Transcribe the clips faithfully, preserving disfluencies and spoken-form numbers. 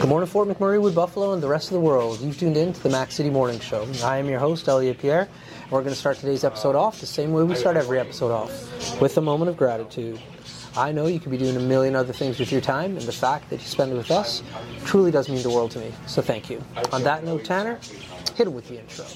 Good morning, Fort McMurray, Wood Buffalo, and the rest of the world. You've tuned in to the Mac City Morning Show. I am your host, Elliot Pierre, and we're going to start today's episode off the same way we start every episode off, with a moment of gratitude. I know you could be doing a million other things with your time, and the fact that you spend it with us truly does mean the world to me, so thank you. On that note, Tanner, hit it with the intro.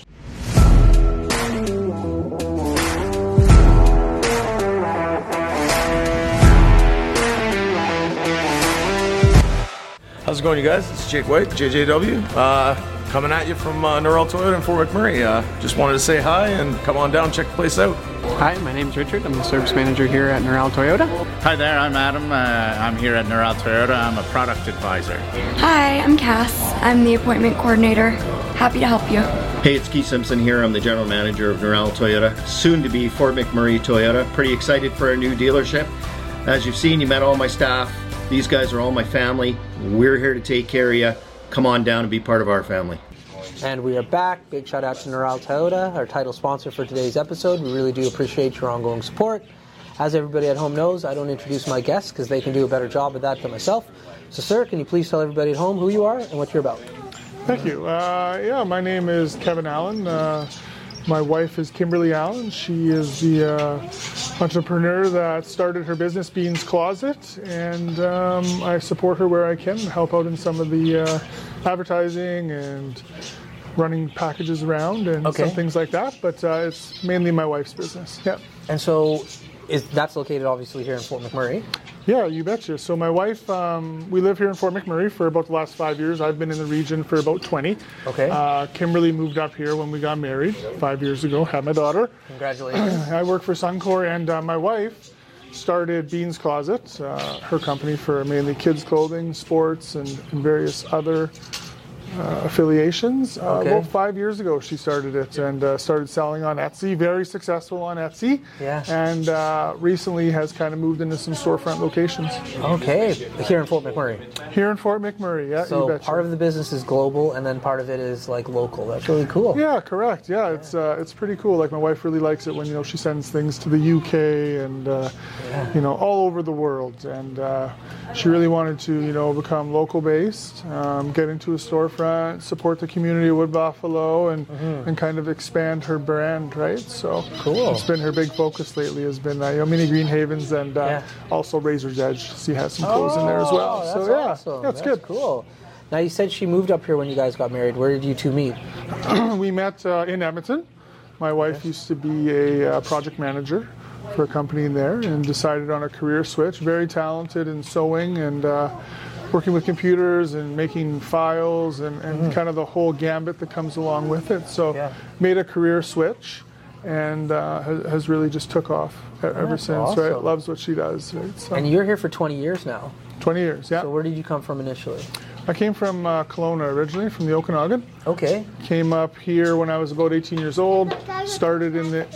How's it going, you guys? It's Jake White, J J W, uh, coming at you from uh, Norrell Toyota in Fort McMurray. Uh, just wanted to say hi and come on down, check the place out. Hi, my name's Richard. I'm the service manager here at Norrell Toyota. Hi there, I'm Adam. Uh, I'm here at Norrell Toyota. I'm a product advisor. Hi, I'm Cass. I'm the appointment coordinator. Happy to help you. Hey, it's Keith Simpson here. I'm the general manager of Norrell Toyota, soon to be Fort McMurray Toyota. Pretty excited for our new dealership. As you've seen, you met all my staff. These guys are all my family. We're here to take care of you. Come on down and be part of our family. And we are back. Big shout out to Norrell Toyota, our title sponsor for today's episode. We really do appreciate your ongoing support. As everybody at home knows, I don't introduce my guests because they can do a better job of that than myself. So, sir, can you please tell everybody at home who you are and what you're about? Thank you. Uh, yeah, my name is Kevin Allen. Uh, my wife is Kimberly Allen. She is the uh, entrepreneur that started her business, Beans Closet, and um, I support her where I can, help out in some of the uh, advertising and running packages around and okay. some things like that, but uh, it's mainly my wife's business. Yeah. And so is that's located obviously here in Fort McMurray? Yeah, you betcha. So my wife, um, we live here in Fort McMurray for about the last five years. I've been in the region for about twenty. Okay. Uh, Kimberly moved up here when we got married five years ago, had my daughter. Congratulations. I work for Suncor, and uh, my wife started Beans Closet, uh, her company for mainly kids clothing, sports, and, and various other Uh, affiliations. Uh, okay. About five years ago she started it and uh, started selling on Etsy, very successful on Etsy. Yeah. And uh, recently has kind of moved into some storefront locations. Okay, here in Fort McMurray. Here in Fort McMurray, yeah. So you betcha. part of the business is global and then part of it is like local. That's really cool. Yeah, correct. Yeah, it's uh, it's pretty cool. Like my wife really likes it when, you know, she sends things to the U K and uh, Yeah. you know, all over the world. And uh, she really wanted to, you know, become local based, um, get into a storefront, support the community of Wood Buffalo, and mm-hmm. and kind of expand her brand, right? So cool. It's been her big focus lately. Has been uh, you know, Mini Green Havens and uh, yeah. also Razor's Edge. She has some clothes oh, in there as well. That's so yeah, awesome. yeah, it's that's good. Cool. Now you said she moved up here when you guys got married. Where did you two meet? We met uh, in Edmonton. My wife used to be a uh, project manager for a company in there and decided on a career switch. Very talented in sewing and uh, working with computers and making files and, and mm-hmm. kind of the whole gambit that comes along with it. So yeah. made a career switch and uh, has, has really just took off ever That's since. awesome. Right, loves what she does. Right? So, and you're here for twenty years now. twenty years, yeah. So where did you come from initially? I came from uh, Kelowna originally, from the Okanagan. Okay. Came up here when I was about eighteen years old. Started in the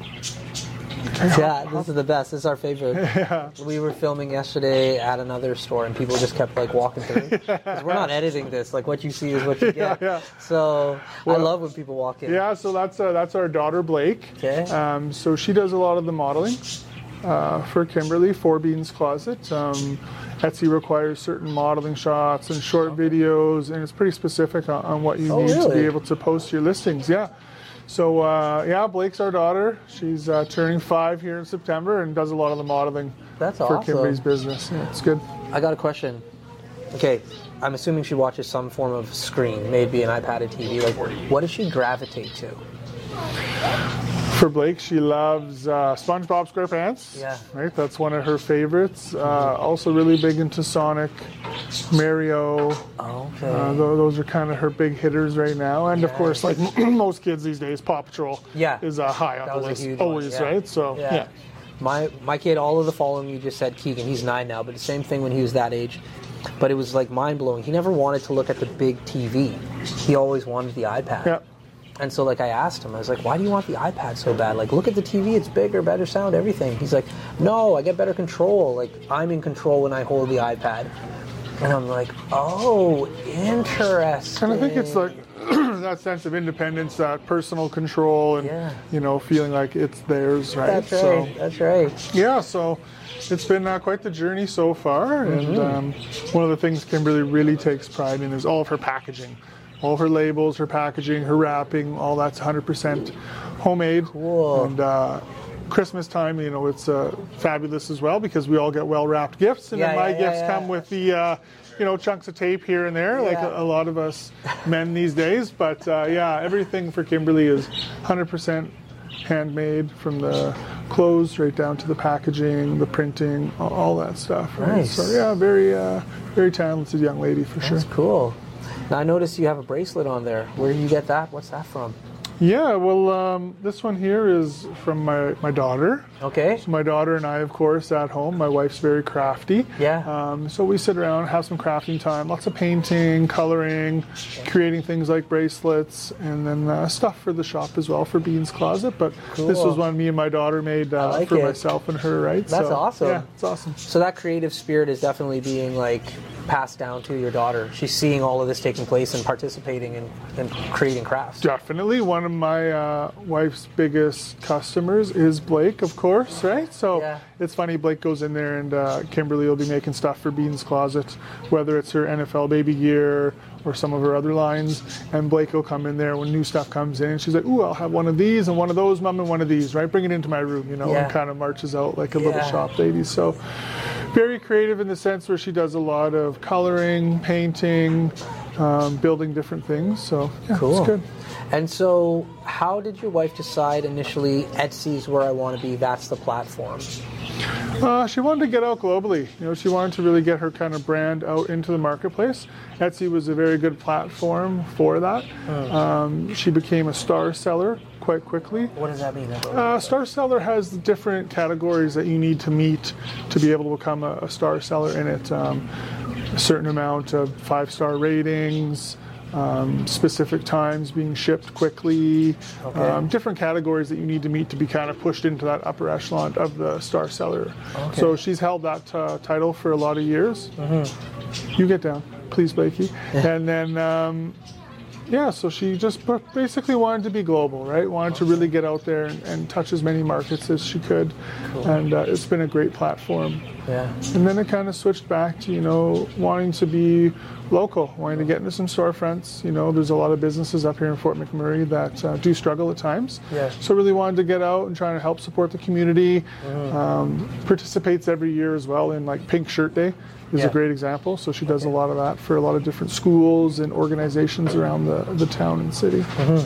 Yeah, this is the best. This is our favorite. Yeah. We were filming yesterday at another store, and people just kept like walking through. Because we're not editing this. Like what you see is what you get. Yeah, yeah. So Well, I love when people walk in. Yeah, so that's uh, that's our daughter Blake. Okay. Um, so she does a lot of the modeling uh, for Kimberly for Beans Closet. Um, Etsy requires certain modeling shots and short videos, and it's pretty specific on, on what you Oh, need to really? be able to post your listings. Yeah. So uh, yeah, Blake's our daughter. She's uh, turning five here in September and does a lot of the modeling That's for awesome. Kimberly's business. Yeah, it's good. I got a question. Okay, I'm assuming she watches some form of screen, maybe an iPad or T V. Like, what does she gravitate to? For Blake, she loves uh, SpongeBob SquarePants. Yeah. Right, that's one of her favorites. Uh, also really big into Sonic, Mario. Okay. Uh, th- those are kind of her big hitters right now. And of Yeah. course, like most kids these days, Paw Patrol Yeah. is uh, high on That the was a list. huge one, Always, yeah. right? So, Yeah. yeah. My my kid, all of the following you just said, Keegan, he's nine now, but the same thing when he was that age. But it was like mind blowing. He never wanted to look at the big T V. He always wanted the iPad. Yeah. And so like I asked him, I was like, why do you want the iPad so bad? Like, look at the T V, it's bigger, better sound, everything. He's like, no, I get better control. Like, I'm in control when I hold the iPad. And I'm like, oh, interesting. And I think it's like that sense of independence, that personal control, and Yeah. you know, feeling like it's theirs, right? That's right. So, That's right. yeah, so it's been uh, quite the journey so far, and um, one of the things Kimberly really takes pride in is all of her packaging. All of her labels, her packaging, her wrapping, all that's one hundred percent homemade. Cool. And uh, Christmas time, you know, it's uh, fabulous as well because we all get well-wrapped gifts, and Yeah, then my yeah, yeah, gifts yeah. come with the, uh, you know, chunks of tape here and there, like Yeah. a, a lot of us men these days. But uh, yeah, everything for Kimberly is one hundred percent handmade, from the clothes right down to the packaging, the printing, all, all that stuff. Right? Nice. So yeah, very, uh, very talented young lady for sure. That's cool. Now I noticed you have a bracelet on there. Where do you get that? What's that from? Yeah, well, um, this one here is from my, my daughter. Okay. So my daughter and I, of course, at home. My wife's very crafty. Yeah. Um, so we sit around, have some crafting time, lots of painting, coloring, creating things like bracelets, and then uh, stuff for the shop as well for Bean's Closet. But this Cool. was one me and my daughter made uh, like for it. myself and her, right? That's so, awesome. Yeah, it's awesome. So that creative spirit is definitely being like passed down to your daughter. She's seeing all of this taking place and participating in, in creating crafts. Definitely. One of my uh, wife's biggest customers is Blake, of course, right? So Yeah. it's funny, Blake goes in there and uh, Kimberly will be making stuff for Bean's Closet, whether it's her N F L baby gear or some of her other lines. And Blake will come in there when new stuff comes in and she's like, ooh, I'll have one of these and one of those, Mom, and one of these, right? Bring it into my room, you know, Yeah. and kind of marches out like a little Yeah. shop lady. So very creative in the sense where she does a lot of coloring, painting, um, building different things. So yeah, Cool. it's good. And so, how did your wife decide initially Etsy's where I want to be? That's the platform. Uh, she wanted to get out globally. You know, she wanted to really get her kind of brand out into the marketplace. Etsy was a very good platform for that. Um, she became a star seller quite quickly. What does that mean? Uh, star seller has different categories that you need to meet to be able to become a, a star seller in it. Um, a certain amount of five-star ratings, um, specific times being shipped quickly, Okay. um, different categories that you need to meet to be kind of pushed into that upper echelon of the star seller. So she's held that uh, title for a lot of years. You get down, please, Blakey. And then, um, yeah, so she just b- basically wanted to be global, right? Wanted to really get out there and, and touch as many markets as she could. And uh, it's been a great platform. Yeah. And then it kind of switched back to, you know, wanting to be local, wanting to get into some storefronts. You know, there's a lot of businesses up here in Fort McMurray that uh, do struggle at times. Yeah. So really wanted to get out and try to help support the community. Um, participates every year as well in like Pink Shirt Day is Yeah. a great example. So she does a lot of that for a lot of different schools and organizations around the, the town and city.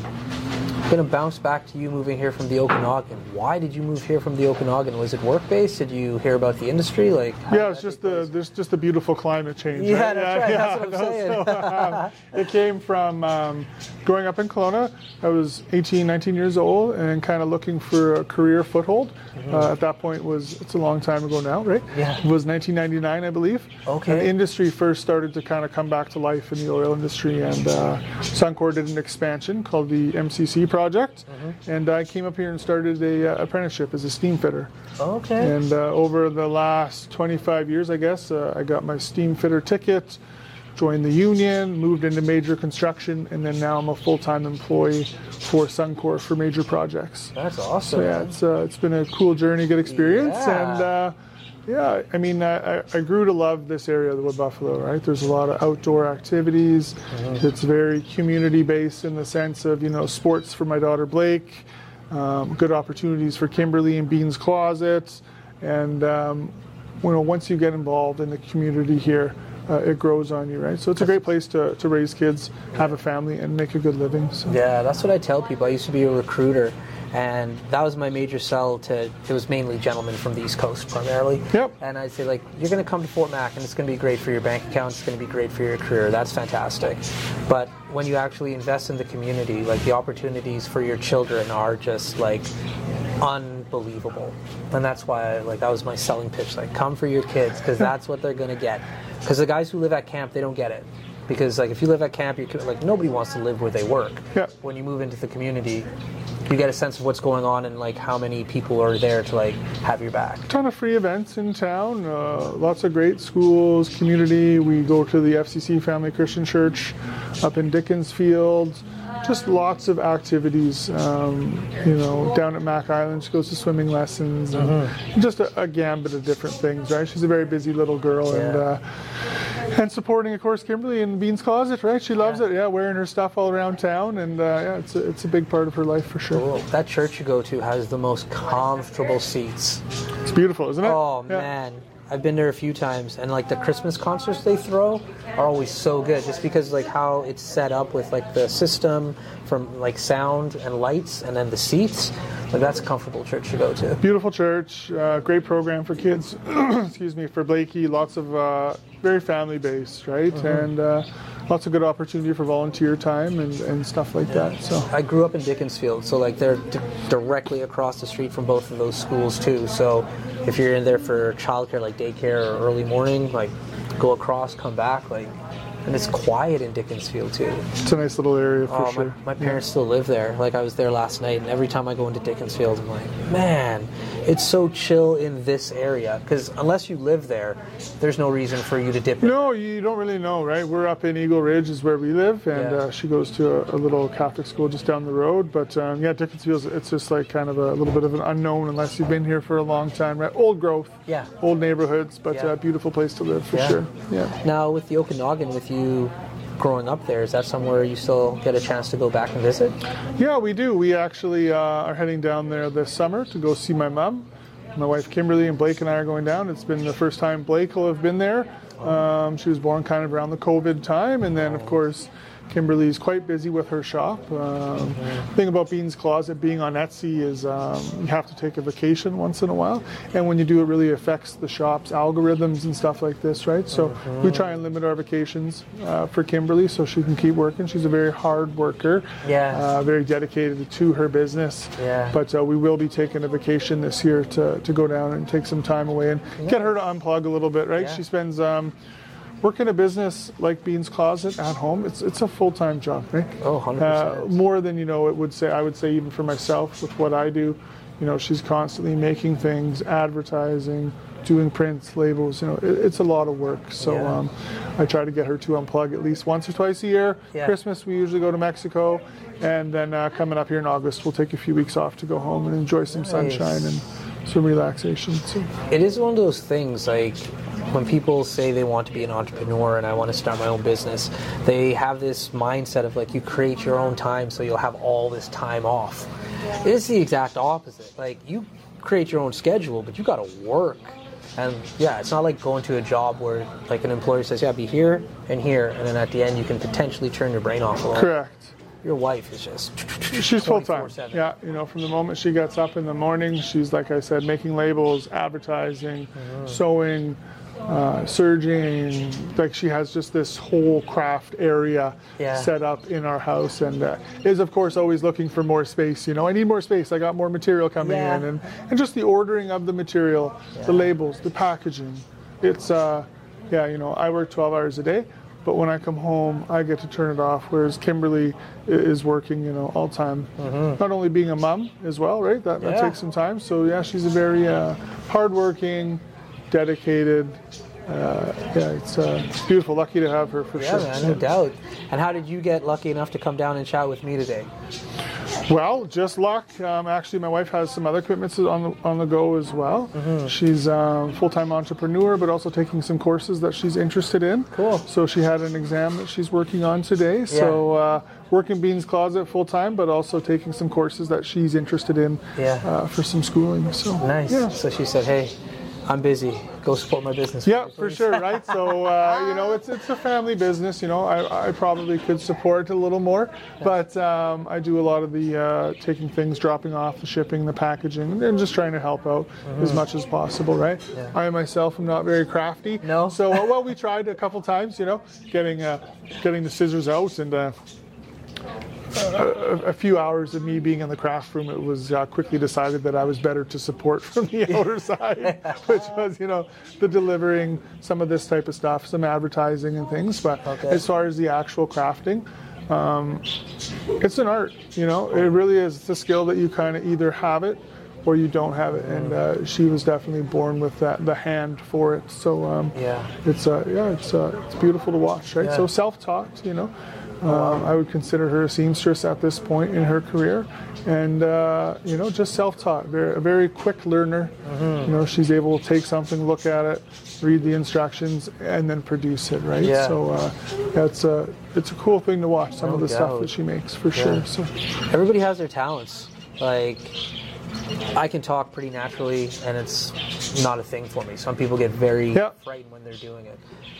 I'm going to bounce back to you moving here from the Okanagan. Why did you move here from the Okanagan? Was it work-based? Did you hear about the industry? Like, how Yeah, did it's that just take the place? there's just a beautiful climate change. Yeah, right? that's right. That's what I'm saying. So, um, it came from um, growing up in Kelowna. I was eighteen, nineteen years old and kind of looking for a career foothold. Uh, at that point was it's a long time ago now, right? Yeah. It was nineteen ninety-nine, I believe. Okay. And the industry first started to kind of come back to life in the oil industry, and uh, Suncor did an expansion called the M C C project, and I came up here and started a uh, apprenticeship as a steam fitter. Okay. And uh, over the last twenty-five years, I guess, uh, I got my steam fitter ticket, joined the union, moved into major construction, and then now I'm a full-time employee for Suncor for major projects. That's awesome. So yeah, it's uh, it's been a cool journey, good experience, Yeah. and uh, yeah, I mean, I, I grew to love this area of the Wood Buffalo. Right, there's a lot of outdoor activities. It's very community-based in the sense of you know sports for my daughter Blake, um, good opportunities for Kimberly and Bean's Closet, and um, you know once you get involved in the community here. Uh, it grows on you, right? So it's a great place to, to raise kids, have a family, and make a good living. So. Yeah, that's what I tell people. I used to be a recruiter, and that was my major sell to, it was mainly gentlemen from the East Coast primarily. Yep. And I'd say, like, you're going to come to Fort Mac, and it's going to be great for your bank account, it's going to be great for your career. That's fantastic. But when you actually invest in the community, like, the opportunities for your children are just, like, unbelievable. And that's why, like, that was my selling pitch. Like, come for your kids, because that's what they're going to get. Because the guys who live at camp, they don't get it. Because, like, if you live at camp, you like nobody wants to live where they work. Yeah. When you move into the community, you get a sense of what's going on and, like, how many people are there to, like, have your back. Ton of free events in town, uh, lots of great schools, community. We go to the F C C Family Christian Church up in Dickensfield. just lots of activities. Um, you know, down at Mac Island, she goes to swimming lessons, and mm-hmm. just a, a gambit of different things, right? She's a very busy little girl, yeah. and uh, and supporting, of course, Kimberly in Bean's Closet, right? She loves yeah. it, yeah, wearing her stuff all around town, and uh, yeah, it's a, it's a big part of her life for sure. Cool. That church you go to has the most comfortable seats. It's beautiful, isn't it? Oh, yeah. man. I've been there a few times, and like the Christmas concerts they throw are always so good, just because like how it's set up with like the system from like sound and lights, and then the seats. Like that's a comfortable church to go to. Beautiful church, uh, great program for kids. Excuse me, for Blakey. Lots of uh, very family based, right? Mm-hmm. And uh, lots of good opportunity for volunteer time and, and stuff like yeah. that. So I grew up in Dickinsfield, so like they're d- directly across the street from both of those schools too. So if you're in there for childcare, like daycare or early morning, like go across, come back, like. And it's quiet in Dickinsfield too. It's a nice little area for oh, sure. My, my parents yeah. still live there. Like I was there last night, and every time I go into Dickinsfield, I'm like, man, it's so chill in this area. Because unless you live there, there's no reason for you to dip in. No, you don't really know, right? We're up in Eagle Ridge is where we live, and yeah. uh, she goes to a, a little Catholic school just down the road. But um, yeah, Dickinsfield, it's just like kind of a little bit of an unknown unless you've been here for a long time, right? Old growth, yeah, old neighborhoods, but a yeah. uh, beautiful place to live for yeah. sure. Yeah. Now with the Okanagan, with you growing up there, is that somewhere you still get a chance to go back and visit? Yeah, we do. We actually uh, are heading down there this summer to go see my mom. My wife Kimberly and Blake and I are going down. It's been the first time Blake will have been there. Um, she was born kind of around the COVID time, and then of course Kimberly's quite busy with her shop. Um, mm-hmm. The thing about Bean's Closet being on Etsy is um, you have to take a vacation once in a while, and when you do, it really affects the shop's algorithms and stuff like this, right? So mm-hmm. we try and limit our vacations uh, for Kimberly so she can keep working. She's a very hard worker, yeah, uh, very dedicated to her business. Yeah. But uh, we will be taking a vacation this year to, to go down and take some time away and yeah. get her to unplug a little bit, right? Yeah. She spends um, working a business like Bean's Closet at home, it's it's a full-time job, right? Oh, one hundred percent. Uh, more than, you know, it would say, I would say even for myself with what I do, you know, she's constantly making things, advertising, doing prints, labels, you know, it, it's a lot of work. So yeah. um, I try to get her to unplug at least once or twice a year. Yeah. Christmas, we usually go to Mexico, and then uh, coming up here in August, we'll take a few weeks off to go home and enjoy some nice. sunshine and some relaxation. So. It is one of those things, like, when people say they want to be an entrepreneur and I want to start my own business, they have this mindset of like you create your own time so you'll have all this time off. It is the exact opposite. Like you create your own schedule, but you got to work. And yeah, it's not like going to a job where like an employer says, yeah, be here and here, and then at the end you can potentially turn your brain off a little. Correct. Your wife is just she's full time. Yeah, you know, from the moment she gets up in the morning, she's, like I said, making labels, advertising, mm-hmm. sewing, uh, serging. Like she has just this whole craft area yeah. set up in our house, and uh, is of course always looking for more space. You know, I need more space. I got more material coming yeah. in, and and just the ordering of the material, yeah. the labels, the packaging. It's uh, yeah, you know, I work twelve hours a day. But when I come home, I get to turn it off, whereas Kimberly is working, you know, all time. Mm-hmm. Not only being a mom as well, right? That, that yeah. takes some time. So, yeah, she's a very uh, hardworking, dedicated, uh, yeah, it's, uh, it's beautiful. Lucky to have her for yeah, sure. Man, no doubt. And how did you get lucky enough to come down and chat with me today? Well, just luck. Um, actually, my wife has some other commitments on the, on the go as well. Mm-hmm. She's a um, full-time entrepreneur, but also taking some courses that she's interested in. Cool. So she had an exam that she's working on today. Yeah. So uh, working Bean's Closet full-time, but also taking some courses that she's interested in yeah. uh, for some schooling. So nice. Yeah. So she said, hey, I'm busy. Go support my business. Yeah, for sure, right? So, uh, you know, it's it's a family business. You know, I, I probably could support a little more, but um, I do a lot of the uh, taking things, dropping off, the shipping, the packaging, and just trying to help out mm-hmm. as much as possible, right? Yeah. I myself am not very crafty. No. So, uh, well, we tried a couple times, you know, getting uh, getting the scissors out and uh, a, a few hours of me being in the craft room, it was uh, quickly decided that I was better to support from the outer side, which was, you know, the delivering some of this type of stuff, some advertising and things. But okay. as far as the actual crafting, um, it's an art, you know, it really is. It's a skill that you kind of either have it or you don't have it, and uh, she was definitely born with that, the hand for it. So um, yeah, it's uh, yeah, it's uh, it's beautiful to watch, right? Yeah. So self-taught, you know. Um, I would consider her a seamstress at this point in her career, and uh, you know, just self-taught. Very, a very quick learner. Mm-hmm. You know, she's able to take something, look at it, read the instructions, and then produce it. Right. Yeah. So uh, that's a it's a cool thing to watch. Some No of the doubt. stuff that she makes, for Yeah. sure. So Everybody has their talents. Like, I can talk pretty naturally, and it's not a thing for me. Some people get very Yeah. frightened when they're doing it.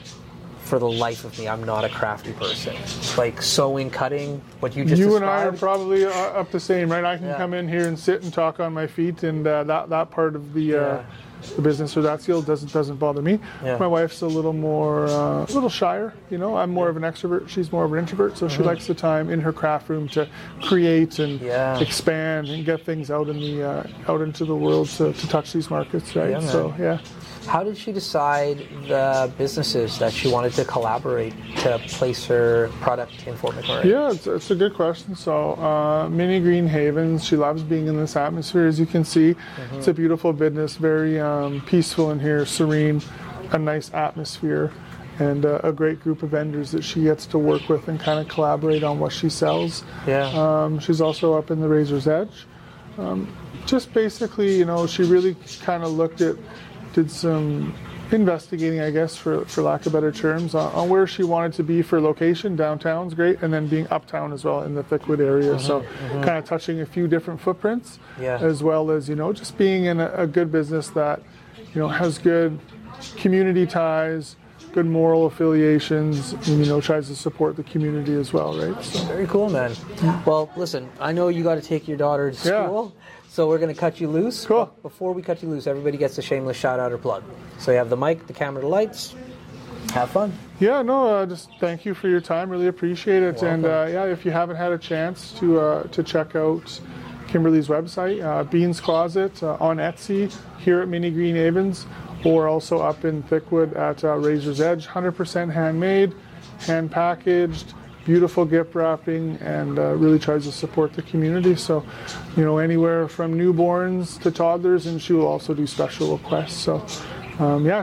For the life of me, I'm not a crafty person. Like sewing, cutting, what you just you described. and I are probably uh, up the same, right? I can Yeah. come in here and sit and talk on my feet, and uh, that that part of the uh, Yeah. the business or that skill doesn't doesn't bother me. Yeah. My wife's a little more uh, a little shyer. You know, I'm more of an extrovert. She's more of an introvert, so she likes the time in her craft room to create and Yeah. expand and get things out in the uh, out into the world to, to touch these markets, right? Yeah, man. So yeah. How did she decide the businesses that she wanted to collaborate to place her product in Fort McMurray? Yeah, it's, it's a good question. So, uh, Mini Green Havens, she loves being in this atmosphere, as you can see. Mm-hmm. It's a beautiful business, very um, peaceful in here, serene, a nice atmosphere, and uh, a great group of vendors that she gets to work with and kind of collaborate on what she sells. Yeah. Um, she's also up in the Razor's Edge. Um, just basically, you know, she really kind of looked at, did some investigating, I guess, for, for lack of better terms, on, on where she wanted to be for location. Downtown's great, and then being uptown as well in the Thickwood area. Mm-hmm, so kind of touching a few different footprints, Yeah. as well as, you know, just being in a, a good business that, you know, has good community ties, good moral affiliations, and, you know, tries to support the community as well, right? So, Very cool, man. Well, listen, I know you got to take your daughter to Yeah. school, so we're going to cut you loose. Cool. But before we cut you loose, everybody gets a shameless shout out or plug. So you have the mic, the camera, the lights. Have fun. yeah, no, uh, just thank you for your time. Really appreciate it. You're And uh, yeah, if you haven't had a chance to uh, to check out Kimberly's website, uh, Beans Closet uh, on Etsy, here at Mini Green Havens, or also up in Thickwood at uh, Razor's Edge. one hundred percent handmade, hand packaged, beautiful gift wrapping, and uh, really tries to support the community. So, you know, anywhere from newborns to toddlers, and she will also do special requests. So, um, yeah.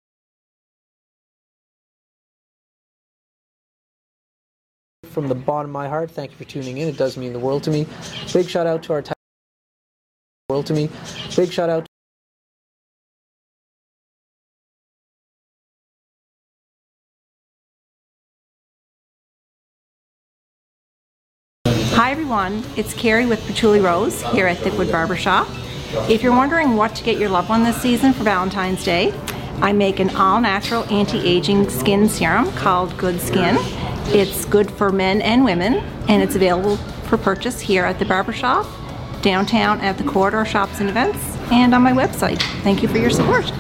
From the bottom of my heart, thank you for tuning in. It does mean the world to me. Big shout out to our t- world to me. Big shout out. Hi everyone, it's Carrie with Patchouli Rose here at Thickwood Barbershop. If you're wondering what to get your loved one this season for Valentine's Day, I make an all-natural anti-aging skin serum called Good Skin. It's good for men and women, and it's available for purchase here at the Barbershop, downtown at the Corridor Shops and Events, and on my website. Thank you for your support.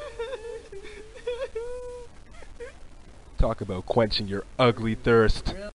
Talk about quenching your ugly thirst.